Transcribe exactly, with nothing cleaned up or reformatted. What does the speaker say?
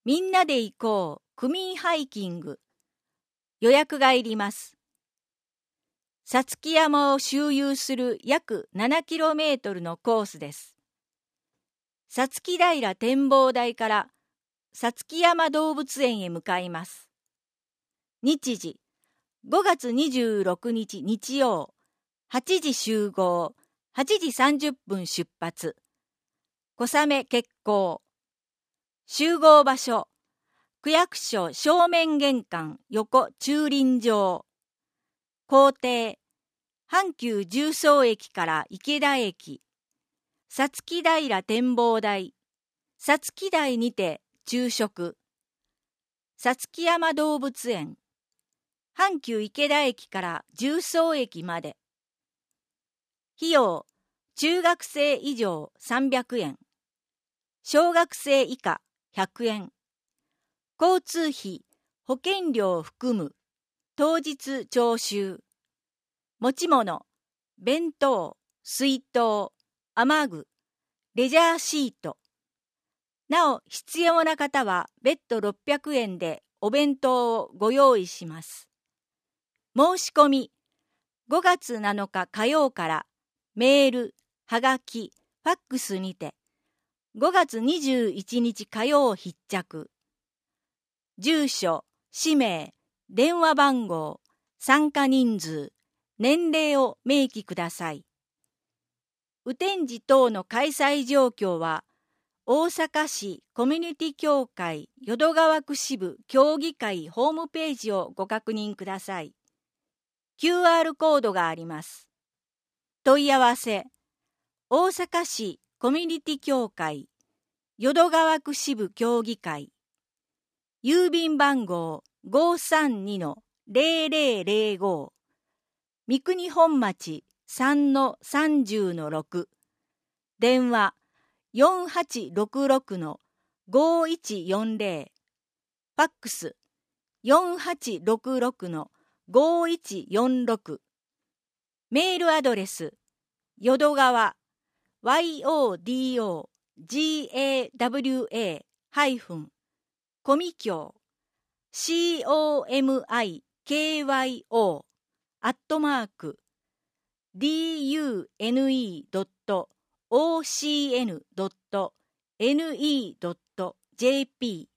みんなで行こう区民ハイキング。予約がいります。さつき山を周遊する約 ななキロメートル のコースです。さつき平展望台からさつき山動物園へ向かいます。日時、ごがつにじゅうろくにち日曜、はちじ集合、はちじさんじゅっぷん出発。小雨決行。集合場所、区役所正面玄関横駐輪場。行程、阪急十三駅から池田駅。さつき平展望台。さつき台にて昼食。さつき山動物園。阪急池田駅から十三駅まで。費用、中学生以上さんびゃくえん。小学生以下ひゃくえん。交通費、保険料を含む。当日徴収。持ち物、弁当、水筒、雨具、レジャーシート。なお、必要な方は別途ろっぴゃくえんでお弁当をご用意します。申し込み、ごがつなのか火曜からメール、はがき、ファックスにて、ごがつにじゅういちにち火曜必着。住所、氏名、電話番号、参加人数、年齢を明記ください。雨天時等の開催状況は、大阪市コミュニティ協会淀川区支部協議会ホームページをご確認ください。キューアール コードがあります。問い合わせ、大阪市コミュニティ協会淀川区支部協議会。郵便番号 ごーさんにのゼロゼロゼロご 三国本町 さんのさんじゅうのろく 電話 よんはちろくろくのごいちよんゼロ ファックス よんはちろくろくのごいちよんろく メールアドレス淀川 yodogawa コミ協 comikyo アットマーク dune.ocn.ne.jp